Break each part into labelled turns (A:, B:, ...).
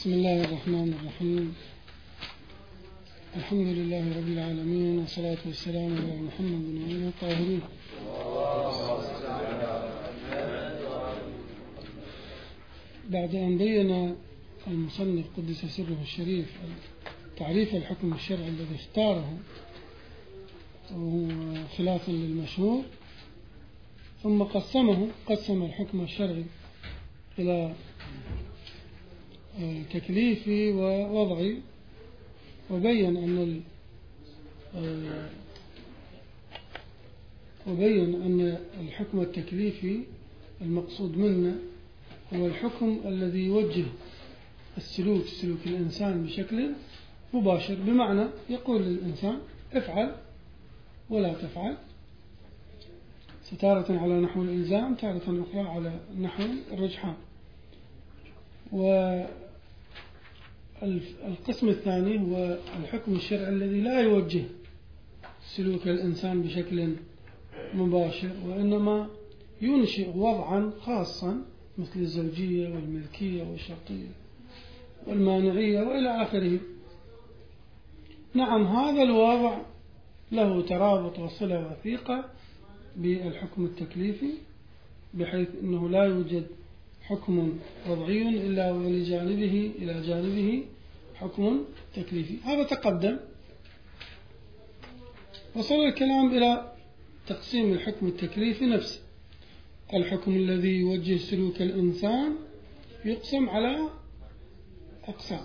A: بسم الله الرحمن الرحيم. الحمد لله رب العالمين، والصلاة والسلام على محمد وآله الطاهرين. بعد أن بين المصنف قدس سره الشريف تعريف الحكم الشرعي الذي اختاره وهو خلافا للمشهور، ثم قسم الحكم الشرعي إلى تكليفي ووضعي، وبين أن الحكم التكليفي المقصود منه هو الحكم الذي يوجه سلوك الإنسان بشكل مباشر، بمعنى يقول للإنسان افعل ولا تفعل، تارة على نحو الإلزام، تارة أخرى على نحو الرجحان. والقسم الثاني هو الحكم الشرعي الذي لا يوجه سلوك الإنسان بشكل مباشر، وإنما ينشئ وضعا خاصا مثل الزوجية والملكية والشرطية والمانعية وإلى آخره. نعم، هذا الوضع له ترابط وصلة وثيقة بالحكم التكليفي، بحيث أنه لا يوجد حكم وضعي إلا إلى جانبه حكم تكليفي. هذا تقدم. وصل الكلام إلى تقسيم الحكم التكليفي نفسه. الحكم الذي يوجه سلوك الإنسان يقسم على أقسام،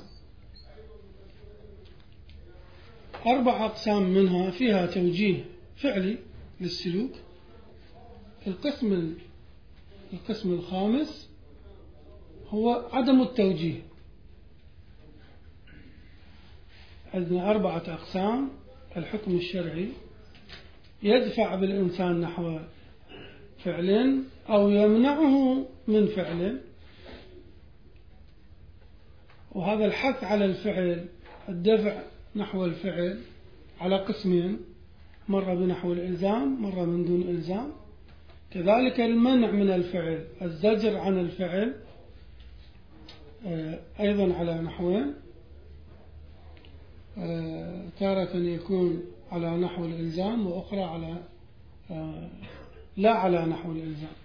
A: 4 أقسام منها فيها توجيه فعلي للسلوك. القسم الخامس هو عدم التوجيه. عندنا 4 أقسام. الحكم الشرعي يدفع بالإنسان نحو فعل أو يمنعه من فعل، وهذا الحث على الفعل، الدفع نحو الفعل، على قسمين: مرة بنحو الإلزام، مرة من دون إلزام. كذلك المنع من الفعل، الزجر عن الفعل، أيضا على نحوين: تارة يكون على نحو الإلزام، وأخرى لا على نحو الإلزام.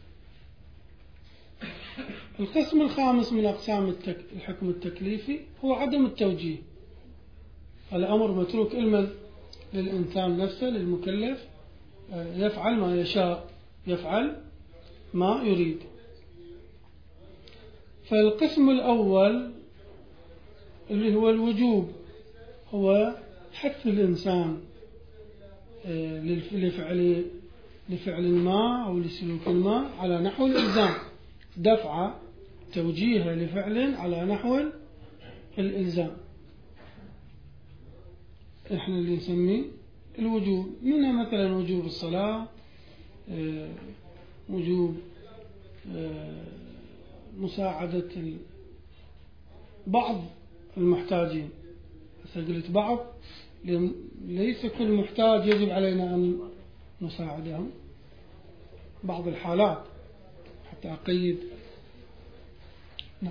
A: القسم الخامس من أقسام الحكم التكليفي هو عدم التوجيه. الأمر متروك علما للإنسان نفسه، للمكلف، يفعل ما يشاء، يفعل ما يريد. فالقسم الأول اللي هو الوجوب هو حث الإنسان لفعل ما أو لسلوك ما على نحو الإلزام، دفع توجيه لفعل على نحو الإلزام، إحنا اللي نسميه الوجوب. منها مثلا وجوب الصلاة، وجوب مساعدة بعض المحتاجين. قلت بعض، ليس كل محتاج يجب علينا أن نساعدهم، بعض الحالات حتى أقيد. نعم.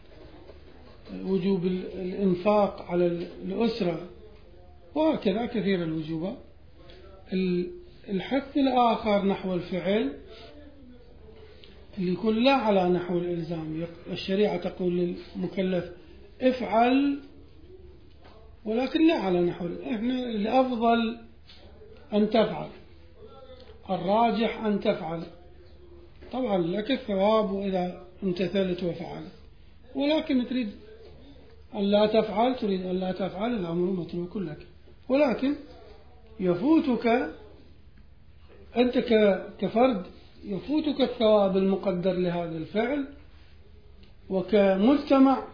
A: وجوب الإنفاق على الأسرة، وهكذا كثير الوجوبات. الحث الآخر نحو الفعل اللي يكون لا على نحو الإلزام، الشريعة تقول للمكلف افعل، ولكن لا على نحو إحنا الأفضل أن تفعل، الراجح أن تفعل، طبعا لك الثواب وإذا امتثلت وفعلت، ولكن تريد أن لا تفعل، تريد أن لا تفعل، الأمر متروك لك. ولكن يفوتك أنت كفرد، يفوتك الثواب المقدر لهذا الفعل، وكمجتمع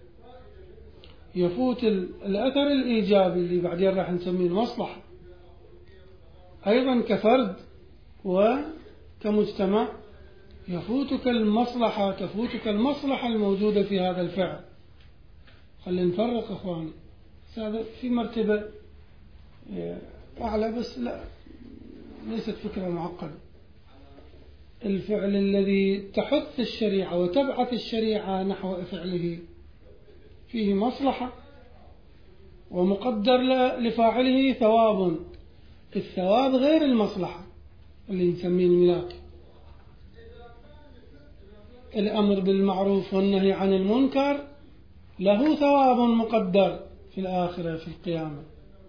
A: يفوت الأثر الإيجابي اللي بعدين راح نسميه المصلحة. أيضا كفرد وكمجتمع تفوتك المصلحة الموجودة في هذا الفعل. خلينا نفرق إخواني، هذا في مرتبة أعلى، بس لا، ليست فكرة معقدة. الفعل الذي تحث الشريعة وتبعث الشريعة نحو فعله فيه مصلحة ومقدر لفاعله ثواب. الثواب غير المصلحة اللي نسميه الملاك. الأمر بالمعروف والنهي عن المنكر له ثواب مقدر في الآخرة في القيامة،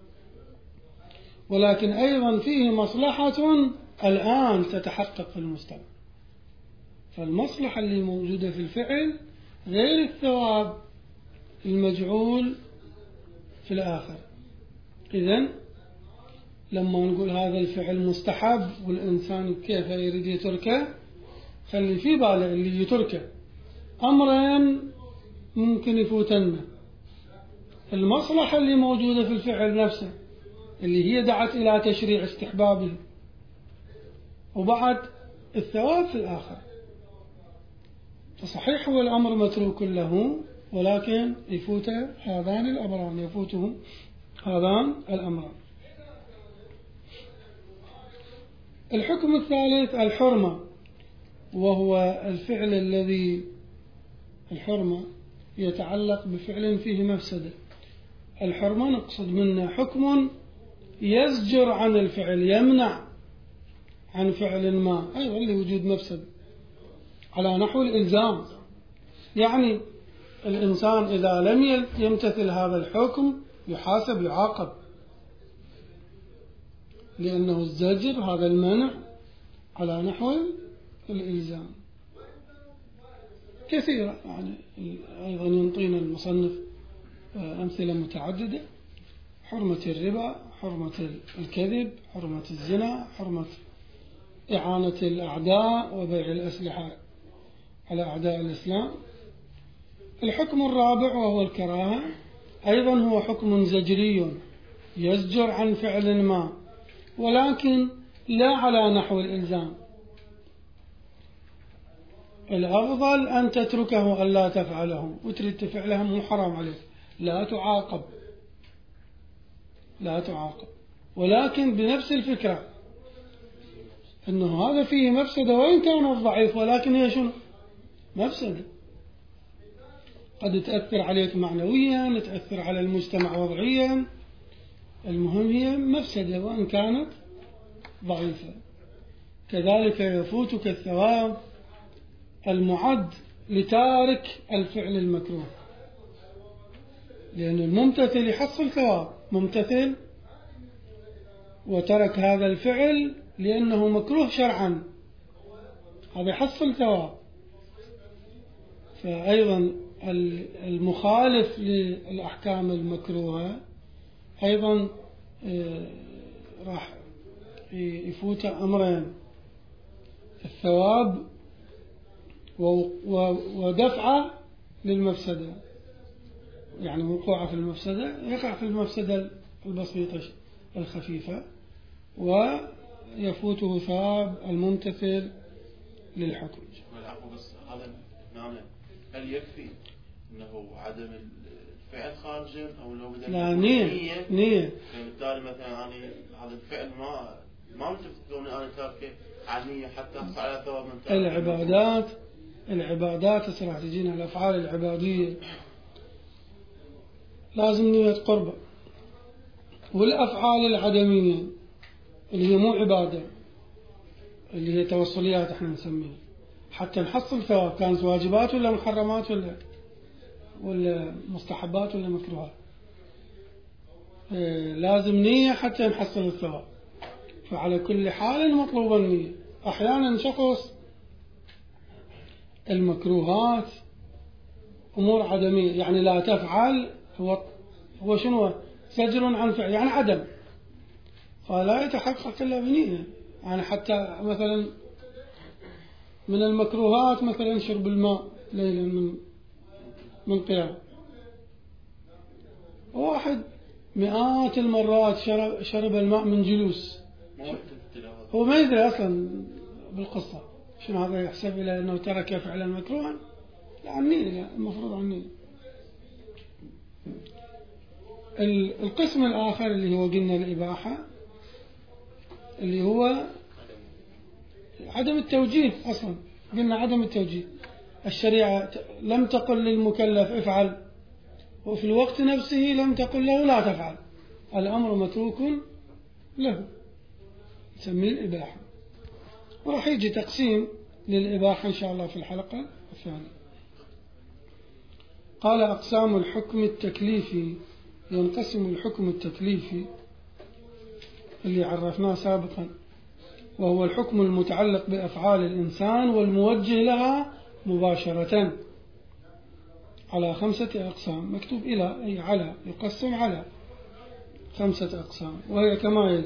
A: ولكن أيضا فيه مصلحة الآن تتحقق في المستقبل. فالمصلحة اللي موجودة في الفعل غير الثواب المجعول في الآخر. إذن لما نقول هذا الفعل مستحب والإنسان كيف يريد يتركه، خلي في باله اللي يتركه أمرين ممكن يفوتنا: المصلحة اللي موجودة في الفعل نفسه اللي هي دعت إلى تشريع استحبابه، وبعد الثواب في الآخر. فصحيح هو الأمر متروك له، ولكن يفوته هذان الأمران، يفوته هذان الأمران. الحكم الثالث الحرمة، وهو الفعل الذي الحرمة يتعلق بفعل فيه مفسدة. الحرمة نقصد منه حكم يزجر عن الفعل، يمنع عن فعل ما أيضا لوجود مفسد، على نحو الإلزام. يعني الإنسان إذا لم يمتثل هذا الحكم يحاسب، يعاقب، لأنه الزجر هذا المنع على نحو الإلزام. كثيرة يعني أيضا ينطينا المصنف أمثلة متعددة: حرمة الربا، حرمة الكذب، حرمة الزنا، حرمة إعانة الأعداء وبيع الأسلحة على أعداء الإسلام. الحكم الرابع وهو الكراهة، أيضا هو حكم زجري يزجر عن فعل ما، ولكن لا على نحو الإلزام. الأفضل أن تتركه أن لا تفعله، وتريد تفعله مو حرام عليك، لا تعاقب، لا تعاقب، ولكن بنفس الفكرة أنه هذا فيه مفسدة وإن كان ضعيف، ولكن هي شنو؟ مفسدة قد تأثر عليك معنويا، تأثر على المجتمع وضعيا. المهم هي مفسدة وإن كانت ضعيفة. كذلك يفوتك الثواب المعد لتارك الفعل المكروه، لأن الممتثل يحصل ثواب، ممتثل وترك هذا الفعل لأنه مكروه شرعا، هذا يحصل ثواب. فأيضا المخالف للأحكام المكروهة أيضا راح يفوت أمرين: الثواب ودفعه للمفسدة، يعني وقوعه في المفسدة، يقع في المفسدة البسيطة الخفيفة، ويفوته ثواب الممتثل للحكم.
B: بس هذا معنى هل يكفي أنه عدم الفعل خارجا أو لو بدأ
A: لا نية
B: بالتالي مثلا أنا هذا الفعل ما متفتون أنا تاركه عنية حتى أحصل على ثواب من
A: تارك. العبادات راح تجينا الأفعال العبادية لازم نية قربة، والأفعال العدمية اللي هي مو عبادة اللي هي توصليات احنا نسميها، حتى نحصل ثواب، كانت واجبات ولا محرمات ولا مستحبات ولا مكروهات، لازم نية حتى نحصل الثواب. فعلى كل حال مطلوب النية. أحيانا شخص المكروهات أمور عدمية، يعني لا تفعل، هو شنو؟ زجر عن فعل، يعني عدم، فلا يتحقق إلا بنية. يعني حتى مثلا من المكروهات مثلا شرب الماء ليلا من قيام، واحد مئات المرات شرب الماء من جلوس، هو ما يدري أصلا بالقصة، شنو هذا يحسب إلى أنه ترك فعلا مكروها؟ لا، عني المفروض عني. القسم الآخر اللي هو قلنا الإباحة، اللي هو عدم التوجيه. أصلا قلنا عدم التوجيه، الشريعة لم تقل للمكلف افعل، وفي الوقت نفسه لم تقل له لا تفعل، الأمر متروك له، نسميه الإباحة. وراح يجي تقسيم للإباحة إن شاء الله في الحلقة الثانية. قال أقسام الحكم التكليفي. ينقسم الحكم التكليفي اللي عرفناه سابقا، وهو الحكم المتعلق بأفعال الإنسان والموجه لها مباشرة، على 5 أقسام. مكتوب إلى أي على، يقسم على 5 أقسام، وهي كما يلي: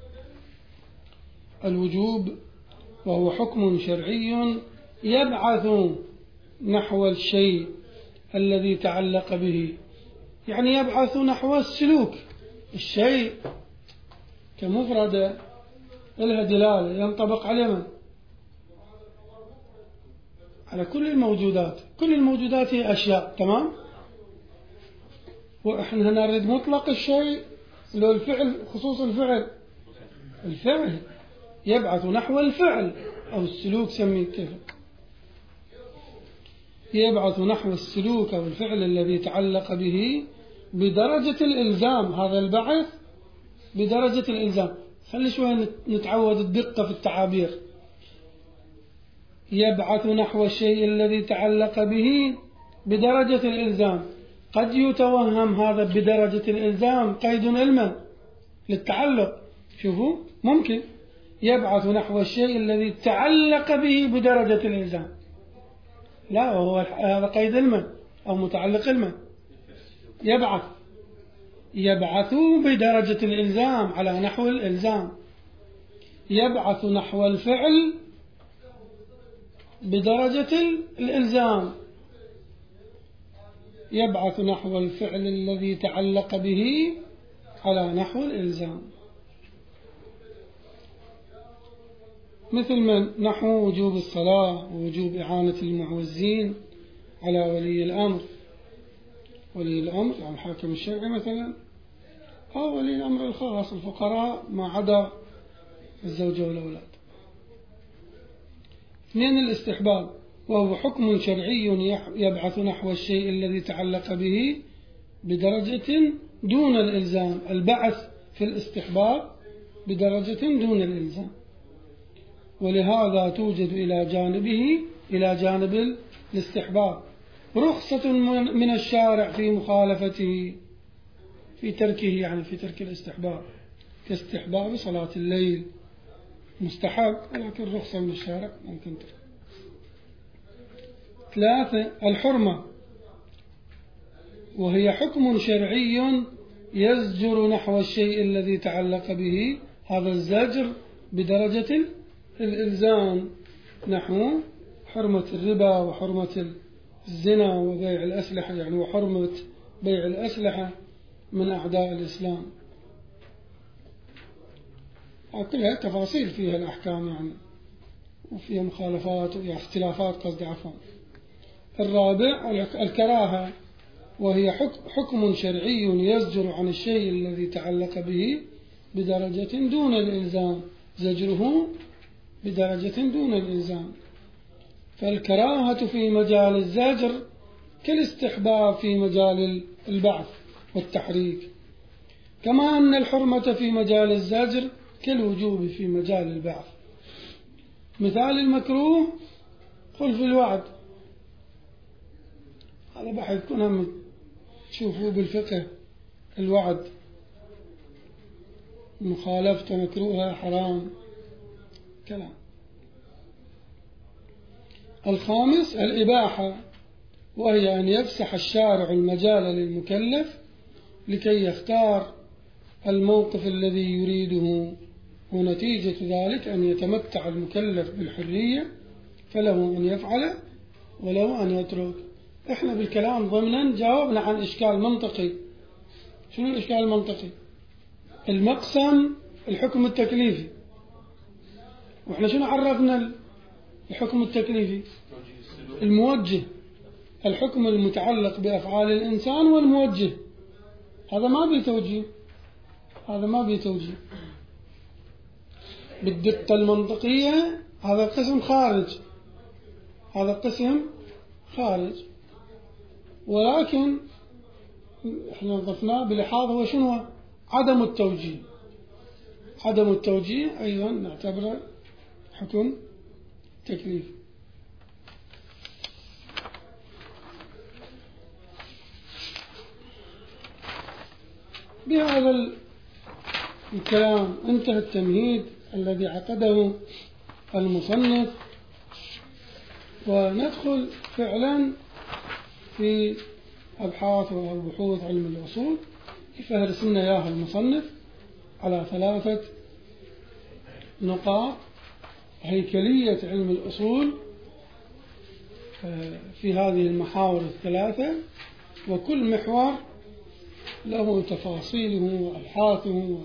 A: الوجوب، وهو حكم شرعي يبعث نحو الشيء الذي تعلق به، يعني يبعث نحو السلوك. الشيء كمفردة لها دلالة ينطبق على من؟ على كل الموجودات. كل الموجودات هي أشياء، تمام؟ وإحنا نريد مطلق الشيء لو الفعل، خصوص الفعل يبعث نحو الفعل أو السلوك، سميه كيف، يبعث نحو السلوك أو الفعل الذي تعلق به بدرجة الإلزام. هذا البعث بدرجة الإلزام. خلي شوي نتعود الدقة في التعابير. يبعث نحو الشيء الذي تعلق به بدرجة الإلزام. قد يتوهم هذا بدرجة الإلزام قيد علما للتعلق. شوفوا، ممكن يبعث نحو الشيء الذي تعلق به بدرجة الإلزام، لا، وهو هذا قيد علما أو متعلق علما. يبعث بدرجة الإلزام على نحو الإلزام. يبعث نحو الفعل بدرجة الإلزام. يبعث نحو الفعل الذي تعلق به على نحو الإلزام. مثل من نحو وجوب الصلاة ووجوب إعانة المعوزين على ولي الأمر. ولي الأمر يعني الحاكم الشرعي مثلا، أو ولي الأمر الخاص الفقراء ما عدا الزوجة والأولاد. 2 الاستحباب، وهو حكم شرعي يبعث نحو الشيء الذي تعلق به بدرجة دون الإلزام. البعث في الاستحباب بدرجة دون الإلزام، ولهذا توجد إلى جانب الاستحباب رخصة من الشارع في مخالفته، في تركه، يعني في ترك الاستحباب، كاستحباب صلاة الليل مستحب، ولكن رخصة من الشارع ممكن ترك. 3 الحرمة، وهي حكم شرعي يزجر نحو الشيء الذي تعلق به. هذا الزجر بدرجة الإلزام، نحو حرمة الربا وحرمة الزنا وبيع الأسلحة، يعني وحرمة بيع الأسلحة من أعداء الإسلام. كلها تفاصيل فيها الأحكام يعني، وفيها مخالفات وفيها اختلافات قصد عفوا. 4 الكراهة، وهي حكم شرعي يزجر عن الشيء الذي تعلق به بدرجة دون الإلزام. زجره بدرجة دون الإلزام. فالكراهة في مجال الزجر كالاستحباب في مجال البعث والتحريك، كما أن الحرمة في مجال الزجر كالوجوب في مجال البعث. مثال المكروه خلف الوعد، هذا بحث كنا تشوفوا بالفقه. الوعد مخالفة مكروهة حرام كلام. 5 الإباحة، وهي أن يفسح الشارع المجال للمكلف لكي يختار الموقف الذي يريده، ونتيجة ذلك أن يتمتع المكلف بالحرية، فله أن يفعل وله أن يترك. إحنا بالكلام ضمنا جاوبنا عن إشكال منطقي. شنو الإشكال المنطقي؟ المقسم الحكم التكليفي. وإحنا شنو عرفنا الحكم التكليفي؟ الموجه، الحكم المتعلق بأفعال الإنسان والموجه. هذا ما بيتوجيه بالدقة المنطقية. هذا قسم خارج، ولكن احنا نظفناه بلحاظ هو شنو؟ عدم التوجيه. عدم التوجيه أيضا نعتبره حكم تكليف. بهذا الكلام انتهى التمهيد الذي عقده المصنف، وندخل فعلا في أبحاث وبحوث علم الأصول. يفهرس لنا إياها المصنف على 3 نقاط: هيكلية علم الأصول في هذه المحاور 3، وكل محور له تفاصيله وأبحاثه.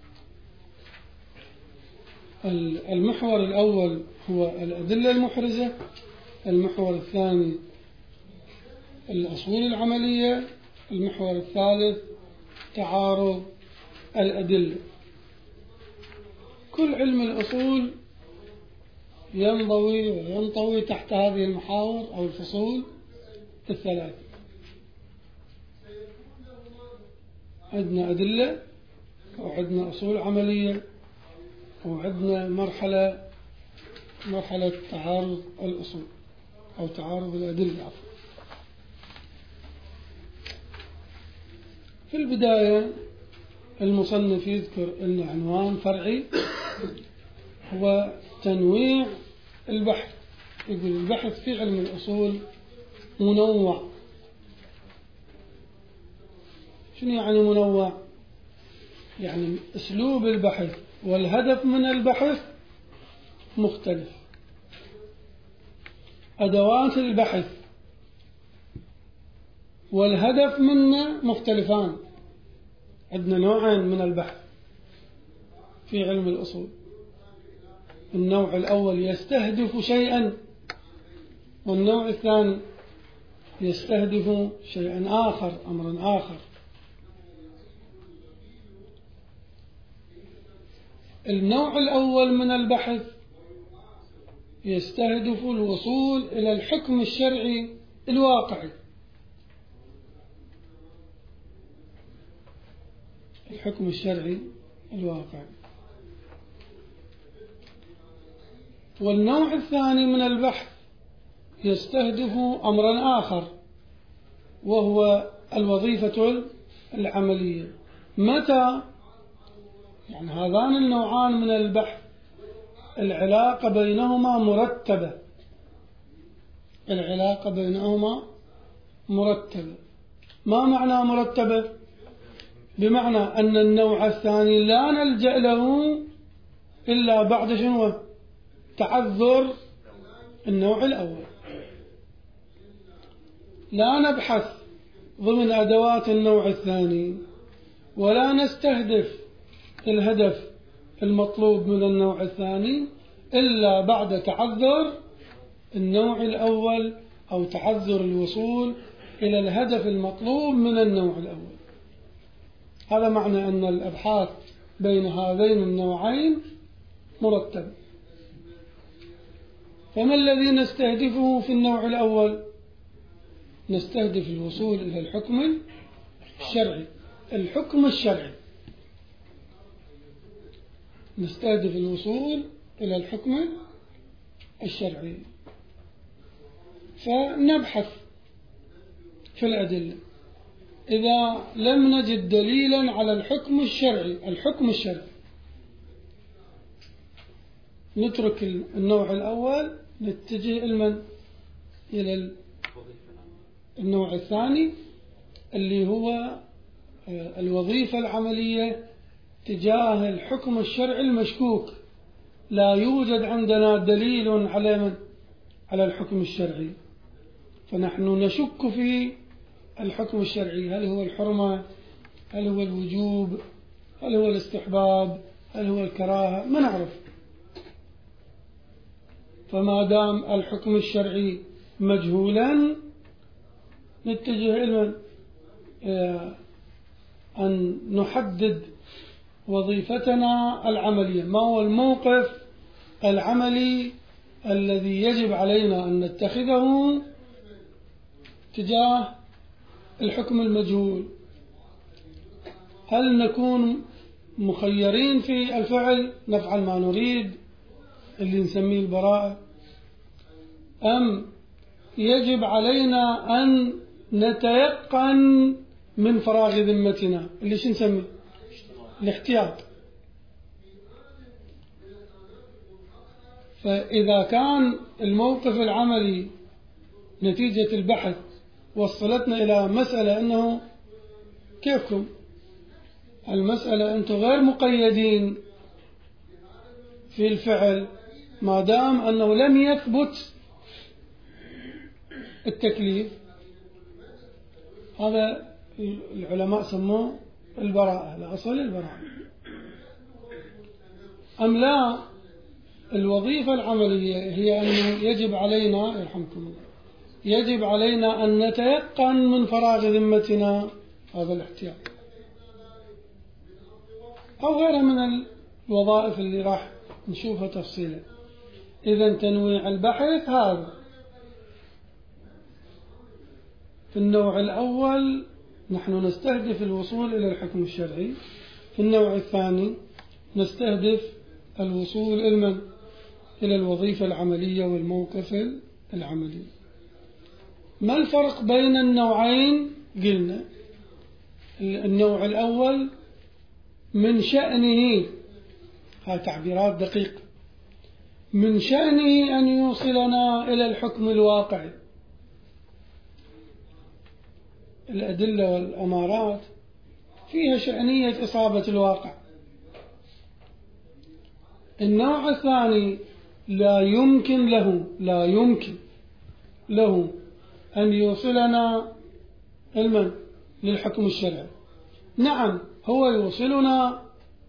A: المحور الأول هو الأدلة المحرزة، المحور الثاني الأصول العملية، المحور الثالث تعارض الأدلة. كل علم الأصول ينضوي وينطوي تحت هذه المحاور أو الفصول 3. عندنا أدلة، وعندنا أصول عملية، وعندنا مرحلة تعارض الأصول أو تعارض الأدلة. في البداية المصنف يذكر أن عنوان فرعي هو تنويع البحث. يقول البحث في علم الأصول منوع. شنو يعني منوع؟ يعني أسلوب البحث والهدف من البحث مختلف، أدوات البحث والهدف منه مختلفان. عندنا نوعين من البحث في علم الأصول: النوع الأول يستهدف شيئا، والنوع الثاني يستهدف شيئا آخر، أمرا آخر. النوع الأول من البحث يستهدف الوصول إلى الحكم الشرعي الواقعي. الحكم الشرعي الواقعي. والنوع الثاني من البحث يستهدف أمرا آخر، وهو الوظيفة العملية. متى؟ يعني هذان النوعان من البحث العلاقة بينهما مرتبة. العلاقة بينهما مرتبة. ما معنى مرتبة؟ بمعنى أن النوع الثاني لا نلجأ له إلا بعد شنو؟ تعذر النوع الأول. لا نبحث ضمن أدوات النوع الثاني، ولا نستهدف الهدف المطلوب من النوع الثاني إلا بعد تعذر النوع الأول، أو تعذر الوصول إلى الهدف المطلوب من النوع الأول. هذا معنى أن الأبحاث بين هذين النوعين مرتبة. فما الذي نستهدفه في النوع الأول؟ نستهدف الوصول إلى الحكم الشرعي. الحكم الشرعي، نستهدف الوصول إلى الحكم الشرعي. فنبحث في الأدلة. إذا لم نجد دليلا على الحكم الشرعي نترك النوع الأول، نتجه إلى النوع الثاني اللي هو الوظيفة العملية تجاه الحكم الشرعي المشكوك. لا يوجد عندنا دليل على الحكم الشرعي، فنحن نشك في الحكم الشرعي. هل هو الحرمة؟ هل هو الوجوب؟ هل هو الاستحباب؟ هل هو الكراهة؟ ما نعرف. فما دام الحكم الشرعي مجهولا نتجه إلى أن نحدد وظيفتنا العملية. ما هو الموقف العملي الذي يجب علينا أن نتخذه تجاه الحكم المجهول؟ هل نكون مخيرين في الفعل نفعل ما نريد اللي نسميه البراءة، أم يجب علينا أن نتيقن من فراغ ذمتنا اللي شو نسميه الاحتياط؟ فإذا كان الموقف العملي نتيجة البحث وصلتنا إلى مسألة أنه كيفكم المسألة أنتم غير مقيدين في الفعل ما دام أنه لم يثبت التكليف، هذا العلماء سموه البراءة، الأصل البراءة. أم لا، الوظيفة العملية هي أنه يجب علينا يرحمكم الله يجب علينا أن نتيقن من فراغ ذمتنا هذا الاحتياط، أو غيرها من الوظائف اللي راح نشوفها تفصيلا. إذن تنويع البحث هذا في النوع الأول نحن نستهدف الوصول إلى الحكم الشرعي، في النوع الثاني نستهدف الوصول إلى الوظيفة العملية والموقف العملي. ما الفرق بين النوعين؟ قلنا النوع الأول من شأنه، هذه تعبيرات دقيقة، من شأنه أن يوصلنا إلى الحكم الواقعي. الأدلة والأمارات فيها شأنية إصابة الواقع. النوع الثاني لا يمكن له أن يوصلنا للحكم الشرعي. نعم، هو يوصلنا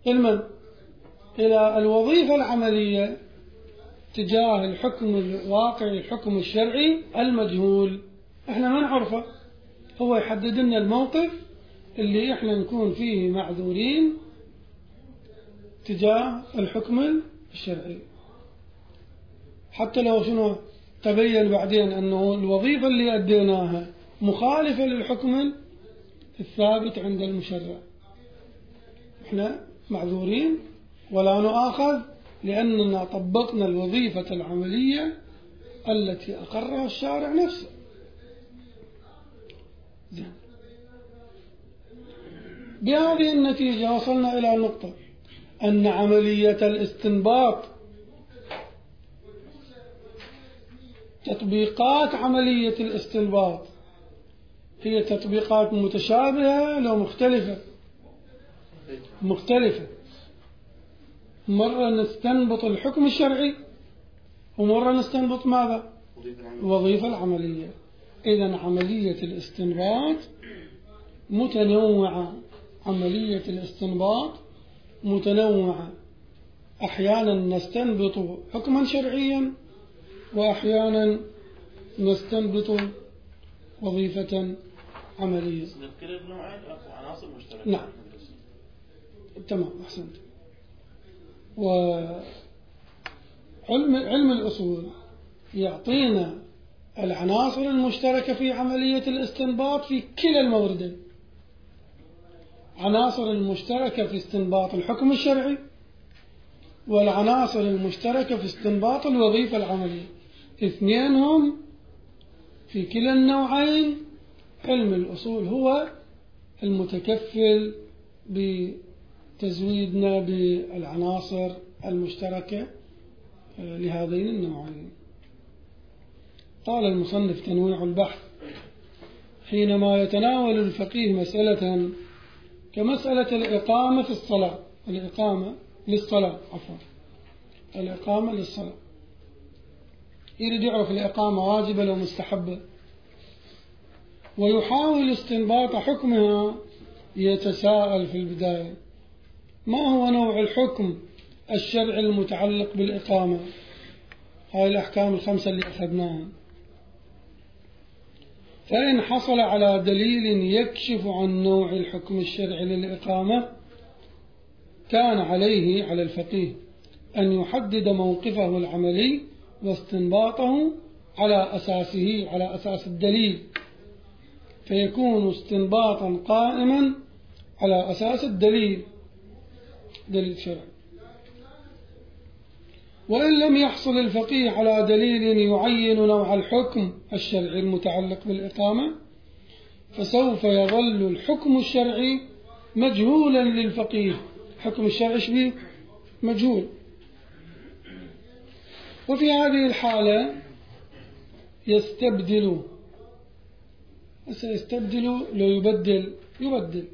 A: إلى الوظيفة العملية تجاه الحكم الواقعي، الحكم الشرعي المجهول احنا ما نعرفه، هو يحدد لنا الموقف اللي احنا نكون فيه معذورين تجاه الحكم الشرعي، حتى لو شنو تبين بعدين أنه الوظيفة اللي أديناها مخالفة للحكم الثابت عند المشرع، احنا معذورين ولا نؤاخذ لأننا طبقنا الوظيفة العملية التي أقرها الشارع نفسه. بهذه النتيجة وصلنا إلى النقطة أن عملية الاستنباط، تطبيقات عملية الاستنباط هي تطبيقات متشابهة لو مختلفة. مرة نستنبط الحكم الشرعي ومرة نستنبط ماذا؟ الوظيفة العملية. إذن عملية الاستنباط متنوعة، عملية الاستنباط متنوعة، أحيانا نستنبط حكما شرعيا وأحيانا نستنبط وظيفة عملية.
B: كلا النوعين عناصر مشتركة.
A: نعم تمام أحسنت. وعلم الأصول يعطينا العناصر المشتركة في عملية الاستنباط في كلا الموردين، عناصر المشتركة في استنباط الحكم الشرعي والعناصر المشتركة في استنباط الوظيفة العملية، اثنينهم في كلا النوعين. علم الأصول هو المتكفل بتزويدنا بالعناصر المشتركة لهذين النوعين. قال المصنف: تنويع البحث حينما يتناول الفقيه مسألة كمسألة الإقامة في الصلاة، الإقامة للصلاة، يريد يعرف الإقامة واجبة لو مستحبة، ويحاول استنباط حكمها، يتساءل في البداية: ما هو نوع الحكم الشرعي المتعلق بالإقامة؟ هاي الأحكام الخمسة اللي أخذناها. فإن حصل على دليل يكشف عن نوع الحكم الشرعي للإقامة، كان عليه على الفقيه أن يحدد موقفه العملي واستنباطه على أساسه، على أساس الدليل، فيكون استنباطا قائما على أساس الدليل، دليل شرعي. وإن لم يحصل الفقيه على دليل يعين نوع الحكم الشرعي المتعلق بالإقامة، فسوف يظل الحكم الشرعي مجهولا للفقيه. حكم الشرعي شبيه مجهول. وفي هذه الحالة يستبدل لو يبدل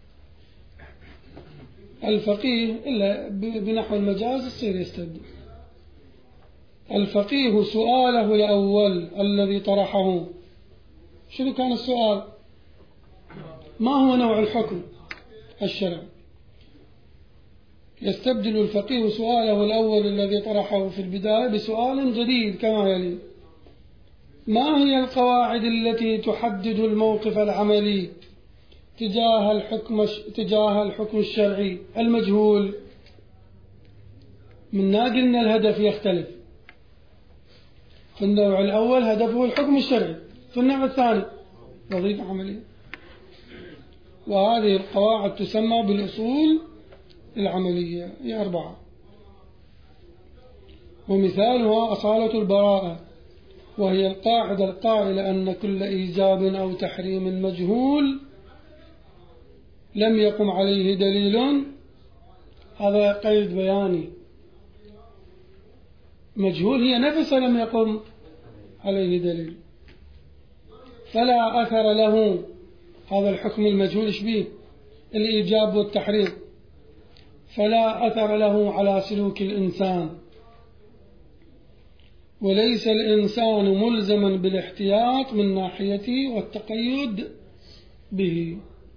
A: الفقيه إلا بنحو المجاز يصير يستبدل الفقيه سؤاله الأول الذي طرحه. شنو كان السؤال؟ ما هو نوع الحكم الشرعي؟ يستبدل الفقيه سؤاله الأول الذي طرحه في البداية بسؤال جديد كما يلي: ما هي القواعد التي تحدد الموقف العملي تجاه الحكم الشرعي المجهول؟ منا قلنا الهدف يختلف. في النوع الأول هدفه الحكم الشرعي، في النوع الثاني وظيفة عملية. وهذه القواعد تسمى بالأصول العملية، هي 4. ومثالها أصالة البراءة، وهي القاعدة القائلة أن كل إيجاب أو تحريم مجهول لم يقم عليه دليل. هذا قيد بياني. مجهول هي نفسها لم يقم عليه دليل، فلا أثر له. هذا الحكم المجهول شبيه الإيجاب والتحريم، فلا أثر له على سلوك الإنسان، وليس الإنسان ملزما بالاحتياط من ناحيته والتقيد به.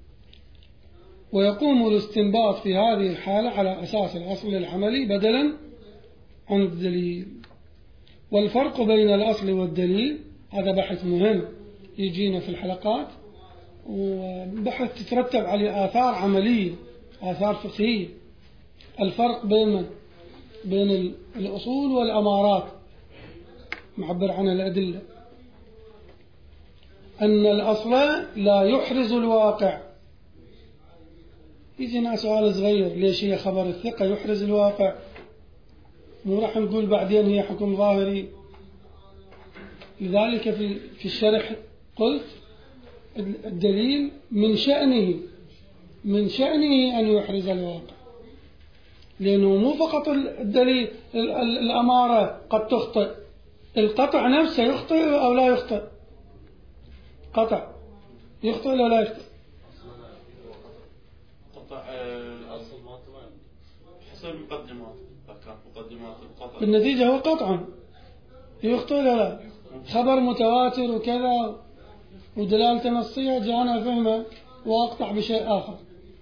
A: ويقوم الاستنباط في هذه الحالة على أساس الأصل العملي بدلا عن الدليل. والفرق بين الأصل والدليل هذا بحث مهم يجينا في الحلقات، وبحث تترتب عليه آثار عملية، آثار فقهية. الفرق بين الأصول والأمارات معبر عن الأدلة. أن الأصل لا يحرز الواقع. يجينا سؤال صغير: ليش هي خبر الثقة يحرز الواقع؟ مو راح نقول بعدين هي حكم ظاهري. لذلك في الشرح قلت الدليل من شأنه أن يحرز الواقع، لأنه مو فقط الدليل. الأمارة قد تخطئ، القطع نفسه يخطئ أو لا يخطئ. قطع يخطئ أو لا يخطئ.
B: قطع حسب المقدمات، كانت مقدمات القطع
A: بالنتيجة هو قطعا يخطئ ولا لا. خبر متواتر وكذا ودلالة نصية جاءنا فهمه وأقطع بشيء آخر.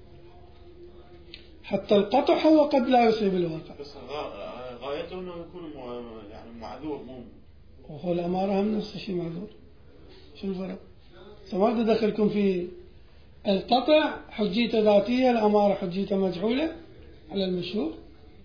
A: حتى القطع هو قد لا يصيب الواقع،
B: بس غايته أنه يكون يعني معذور. مو
A: وهو الأمارة هم نفس الشيء معذور. شو الفرق؟ سمعت دخلكم في القطع حجيته ذاتية، الأمارة حجيته مجعولة على المشهور.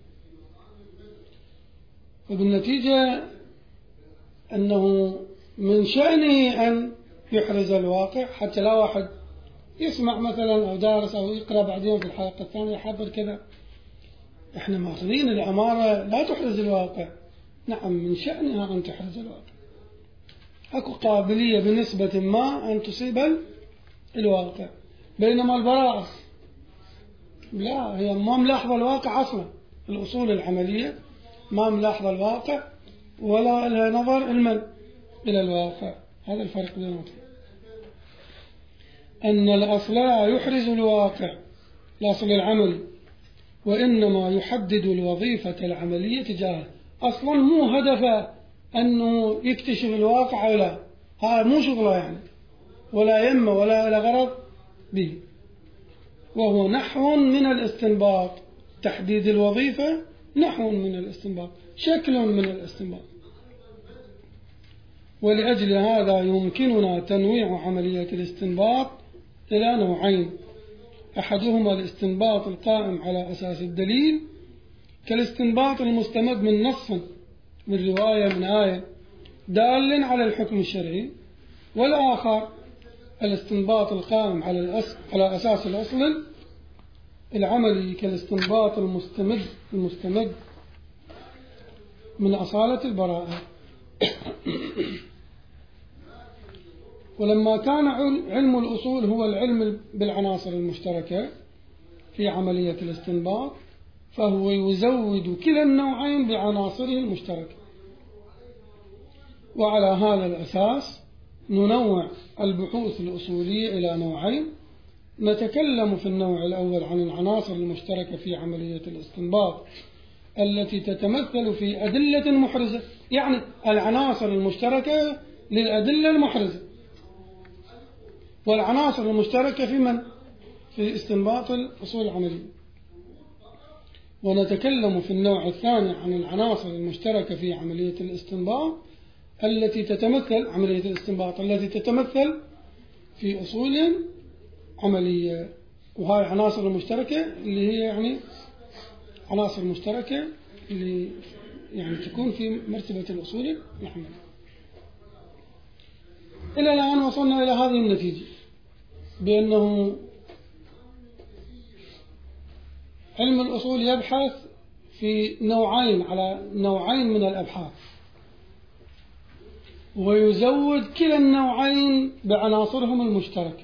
A: وبالنتيجة أنه من شأنه أن يحرز الواقع، حتى لا واحد يسمع مثلا أو دارس أو يقرأ بعدين في الحلقة الثانية حاضر كذا إحنا ماخذين الأمارة لا تحرز الواقع. نعم، من شأنها أن تحرز الواقع. أكو قابلية بنسبة ما أن تصيب الواقع، بينما البراءة لا، هي ما ملاحظة الواقع أصلا. الأصول العملية ما ملاحظة الواقع ولا لها نظر إلى الواقع. هذا الفرق بينهم. أن الأصل لا يحرز الواقع، الأصل العملي، وإنما يحدد الوظيفة العملية تجاهه. أصلا مو هدفه أنه يكتشف الواقع ولا، هذا مو شغله يعني، ولا يمه ولا له غرض به. وهو نحو من الاستنباط. تحديد الوظيفة نحو من الاستنباط، شكل من الاستنباط. ولأجل هذا يمكننا تنويع عملية الاستنباط إلى نوعين: أحدهما الاستنباط القائم على أساس الدليل كالاستنباط المستمد من نص، من رواية، من آية دال على الحكم الشرعي. والآخر الاستنباط القائم على أساس الأصل العملي كالاستنباط المستمد من أصالة البراءة. ولما كان علم الأصول هو العلم بالعناصر المشتركة في عملية الاستنباط، فهو يزود كلا النوعين بعناصره المشتركة. وعلى هذا الأساس ننوع البحوث الأصولية إلى نوعين: نتكلم في النوع الأول عن العناصر المشتركة في عملية الاستنباط التي تتمثل في أدلة محرزة، يعني العناصر المشتركة للأدلة المحرزة، والعناصر المشتركة في استنباط الأصول العملية. ونتكلم في النوع الثاني عن العناصر المشتركة في عملية الاستنباط التي تتمثل في أصول عملية. وهذه العناصر المشتركة اللي هي يعني عناصر مشتركة اللي يعني تكون في مرتبة الأصول العملية. إلى الآن وصلنا إلى هذه النتيجة، بأنه علم الأصول يبحث في على نوعين من الأبحاث، ويزود كلا النوعين بعناصرهم المشتركة.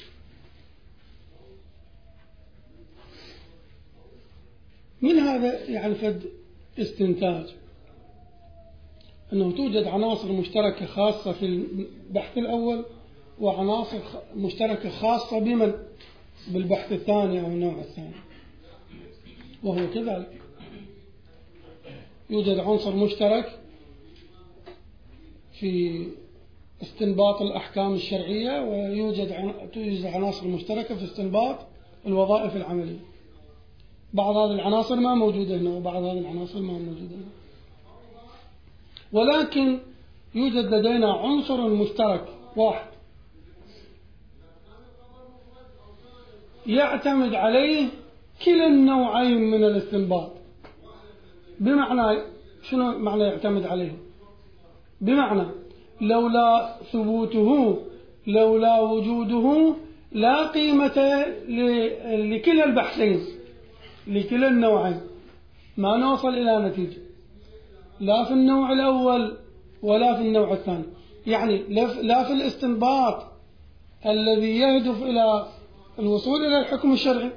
A: من هذا يعني فد استنتاج أنه توجد عناصر مشتركة خاصة في البحث الأول، وعناصر مشتركة خاصة بالبحث الثاني أو النوع الثاني. وهو كذلك، يوجد عنصر مشترك في استنباط الأحكام الشرعية، ويوجد عناصر مشتركة في استنباط الوظائف العملية. بعض هذه العناصر ما موجودة هنا، وبعض هذه العناصر ما موجودة هنا، ولكن يوجد لدينا عنصر مشترك واحد يعتمد عليه كلا النوعين من الاستنباط. بمعنى شنو معنى يعتمد عليه؟ بمعنى لولا ثبوته، لولا وجوده، لا قيمة لكلا البحثين، لكلا النوعين، ما نوصل إلى نتيجة لا في النوع الأول ولا في النوع الثاني. يعني لا في الاستنباط الذي يهدف إلى الوصول إلى الحكم الشرعي،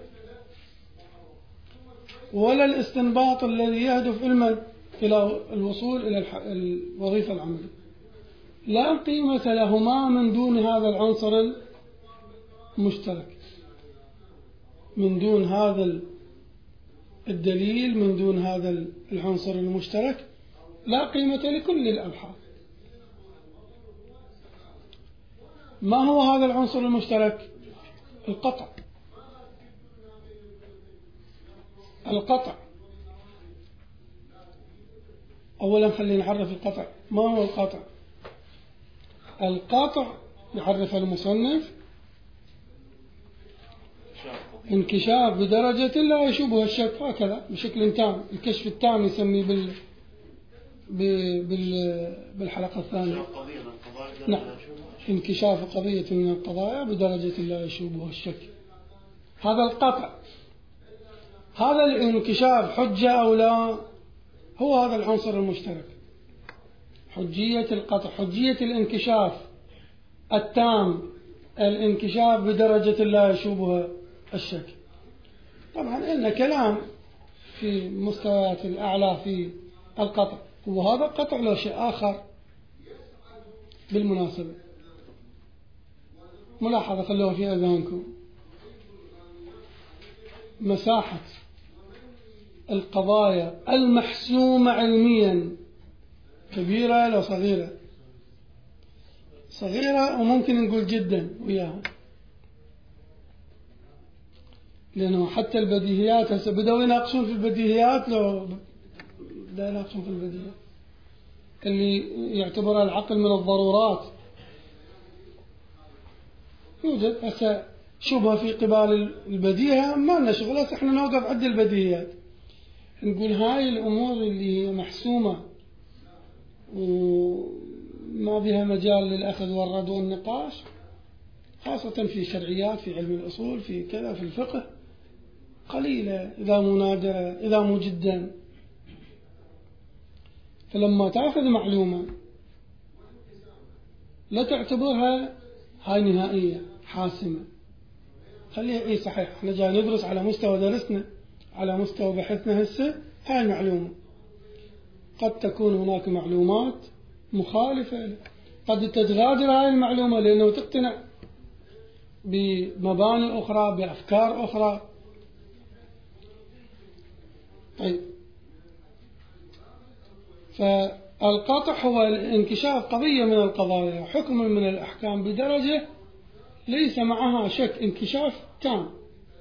A: ولا الاستنباط الذي يهدف إلى الوصول إلى الوظيفة العملية، لا قيمة لهما من دون هذا العنصر المشترك، من دون هذا الدليل، من دون هذا العنصر المشترك لا قيمة لكل الأبحاث. ما هو هذا العنصر المشترك؟ القطع. القطع أولا خلينا نعرف القطع. ما هو القطع؟ القطع يعرف المصنف انكشاف بدرجة لا يشوبها الشك، هكذا بشكل تام. الكشف التام يسميه بالحلقة الثانية. نعم، انكشاف قضية من القضايا بدرجة لا يشوبها الشك. هذا القطع، هذا الانكشاف حجة أو لا، هو هذا العنصر المشترك. حجية القطع، حجية الانكشاف التام، الانكشاف بدرجة لا يشوبها الشك. طبعا إن كلام في مستويات الأعلى في القطع، وهذا القطع له شيء آخر بالمناسبة. ملاحظة خلوها في أذهانكم: مساحة القضايا المحسومة علميا كبيرة ولا صغيرة؟ صغيرة، وممكن نقول جدا وياها، لأنه حتى البديهيات هسه بدأوا يناقشون في البديهيات، لو لا يناقشون في البديهيات اللي يعتبرها العقل من الضرورات. يوجد هسه شبهة في قبال البديهة، ما لنا شغل، احنا نوقف عند البديهيات، نقول هاي الأمور اللي هي محسومة وما بها مجال للأخذ والرد والنقاش، خاصة في شرعيات، في علم الأصول، في كذا، في الفقه، قليلة، إذا مو نادرة، إذا مو جدا. فلما تأخذ معلومة لا تعتبرها هاي نهائية حاسمة، خليها إيه صحيح، احنا جاي ندرس على مستوى درسنا، على مستوى بحثنا هسه هاي المعلومة. قد تكون هناك معلومات مخالفة، قد تتغادر هاي المعلومة لأنه تقتنع بمباني أخرى، بأفكار أخرى. طيب، فالقطع هو انكشاف قضية من القضايا، حكم من الأحكام بدرجة ليس معها شك، انكشاف تام.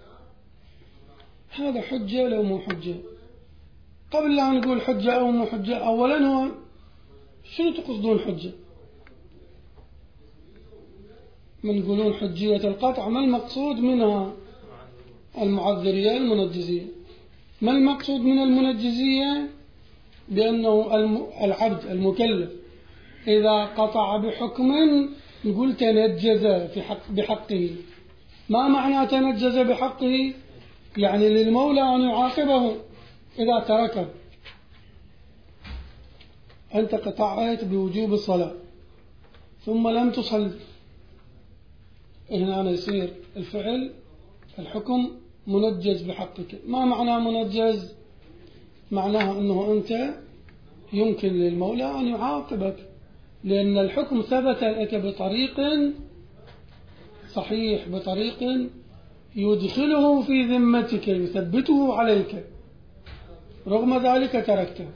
A: هذا حجة لو مو حجة؟ قبل لا نقول حجة أو مو حجة، أولا هو شنو تقصدون حجة؟ من يقولون حجية القطع، ما المقصود منها؟ المعذرية المنجزية. ما المقصود من المنجزية؟ بأنه العبد المكلف إذا قطع بحكم نقول تنجز بحقه. ما معنى تنجز بحقه؟ يعني للمولى أن يعاقبه إذا تركه. أنت قطعت بوجوب الصلاة ثم لم تصل، هنا يصير الفعل الحكم منجز بحقك. ما معنى منجز؟ معناها أنه أنت يمكن للمولى أن يعاقبك، لأن الحكم ثبت لك بطريق صحيح، بطريق يدخله في ذمتك، يثبته عليك، رغم ذلك تركته.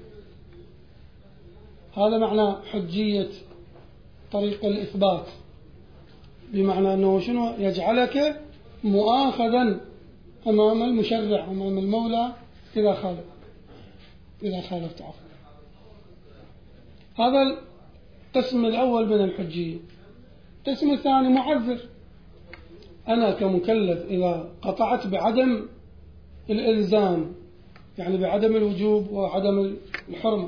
A: هذا معنى حجية طريق الإثبات، بمعنى أنه شنو؟ يجعلك مؤاخذا أمام المشرع، أمام المولى إذا خالفت عفوا. هذا القسم الأول من الحجية. القسم الثاني معذر. أنا كمكلف إذا قطعت بعدم الإلزام، يعني بعدم الوجوب وعدم الحرمة،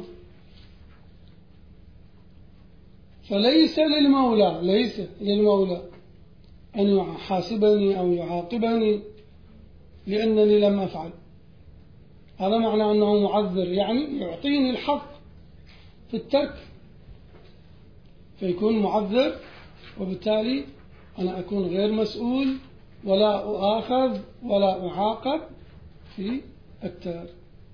A: فليس للمولى أن يحاسبني أو يعاقبني لأنني لم أفعل. هذا معنى أنه معذر، يعني يعطيني الحق في الترك، فيكون معذر، وبالتالي أنا أكون غير مسؤول ولا أؤاخذ ولا أعاقب في الترك.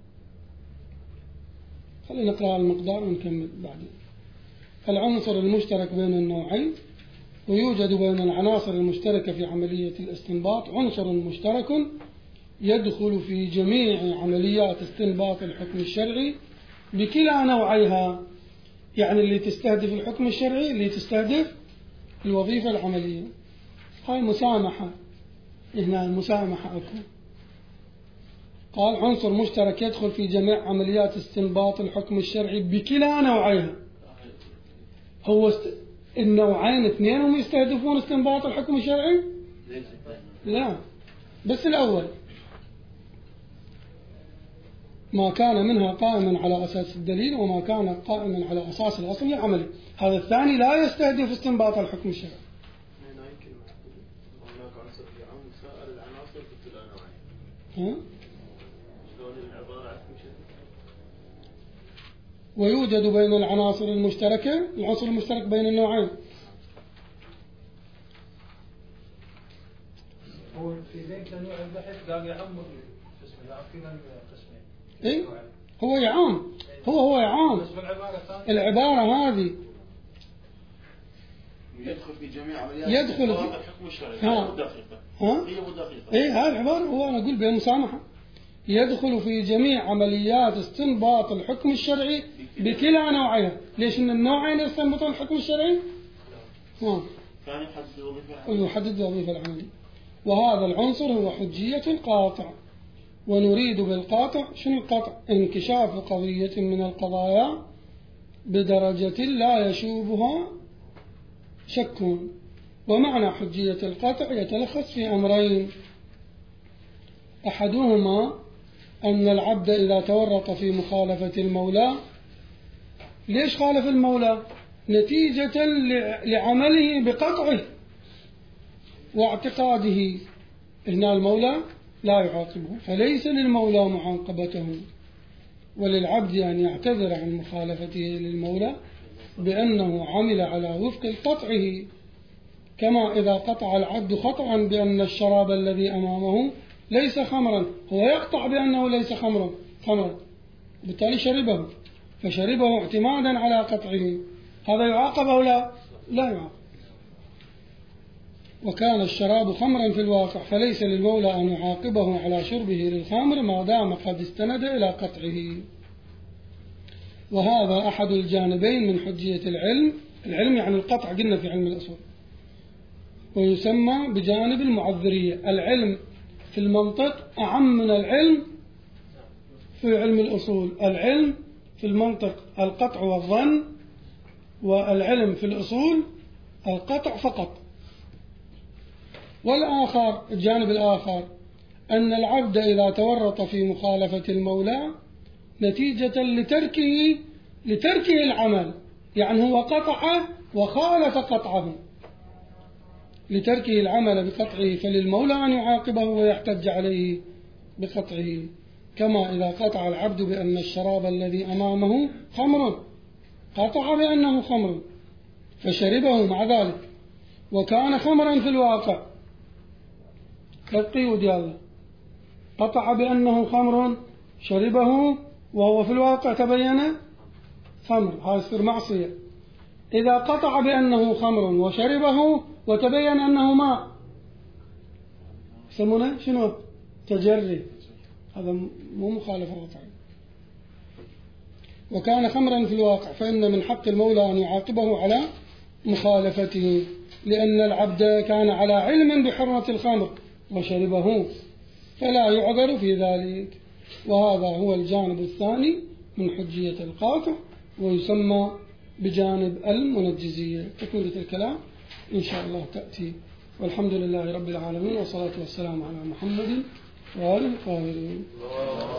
A: خلينا نقرأ المقدار ونكمل بعدين. العنصر المشترك بين النوعين. ويوجد بين العناصر المشتركة في عملية الاستنباط عنصر مشترك يدخل في جميع عمليات استنباط الحكم الشرعي بكلا نوعيها، يعني اللي تستهدف الحكم الشرعي، اللي تستهدف الوظيفة العملية. هاي مسامحة، هنا المسامحة أكون. قال عنصر مشترك يدخل في جميع عمليات استنباط الحكم الشرعي بكلا نوعيها. هو النوعين اثنينهم يستهدفون استنباط الحكم الشرعي؟ لا، بس الأول ما كان منها قائما على أساس الدليل وما كان قائما على أساس الأصل العملي. هذا الثاني لا يستهدف استنباط الحكم الشرعي. ويوجد بين العناصر المشتركة العنصر المشترك بين النوعين.
C: هو في ذلك نوع البحث قال يعم فينا القسمين.
A: إيه؟ هو يعام، هو يعام. العبارة هذه
B: يدخل في جميع عمليات الحكم الشرعي. هي مدققة.
A: إيه هاي العبارة، هو أنا أقول بمسامحة يدخل في جميع عمليات استنباط الحكم الشرعي بكلا نوعيها. ليش إن النوعين يستنبطون الحكم الشرعي؟ يحدد الوظيفة العملية. وهذا العنصر هو حجية القاطع. ونريد بالقاطع شنو القاطع؟ انكشاف قضية من القضايا بدرجة لا يشوبها شك. ومعنى حجية القاطع يتلخص في أمرين. أحدهما أن العبد إذا تورط في مخالفة المولى. ليش خالف المولى؟ نتيجة لعمله بقطعه واعتقاده. هنا المولى لا يعاقبه، فليس للمولى معاقبته، وللعبد أن يعتذر عن مخالفته للمولى بأنه عمل على وفق قطعه، كما إذا قطع العبد خطأ بأن الشراب الذي أمامه ليس خمرا، هو يقطع بأنه ليس خمرا بالتالي شربه، فشربه اعتمادا على قطعه، هذا يعاقب أو لا يعاقب. وكان الشراب خمرا في الواقع، فليس للمولى أن يعاقبه على شربه للخمر ما دام قد استند إلى قطعه. وهذا أحد الجانبين من حجية العلم يعني القطع قلنا في علم الأصول، ويسمى بجانب المعذرية. العلم في المنطق أعم من العلم في علم الأصول. العلم في المنطق القطع والظن، والعلم في الأصول القطع فقط. والآخر الجانب الآخر أن العبد إذا تورط في مخالفة المولى نتيجة لتركه العمل، يعني هو قطعه وخالف قطعه، لتركه العمل بقطعه، فللمولى أن يعاقبه ويحتج عليه بقطعه، كما إذا قطع العبد بأن الشراب الذي أمامه خمر، قطع بأنه خمر فشربه مع ذلك وكان خمرا في الواقع، كالقيود يالله قطع بأنه خمر شربه وهو في الواقع تبين خمر، هذا يصير معصية. إذا قطع بأنه خمر وشربه وتبين أنه ماء يسمونه شنو؟ تجري، هذا مو مخالفة قطعية. وكان خمرا في الواقع، فإن من حق المولى أن يعاقبه على مخالفته، لأن العبد كان على علم بحرمة الخمر وشربه فلا يعذر في ذلك. وهذا هو الجانب الثاني من حجية القاطع، ويسمى بجانب المنجزية. تكملة الكلام إن شاء الله تأتي. والحمد لله رب العالمين، والصلاة والسلام على محمد وآله الطاهرين.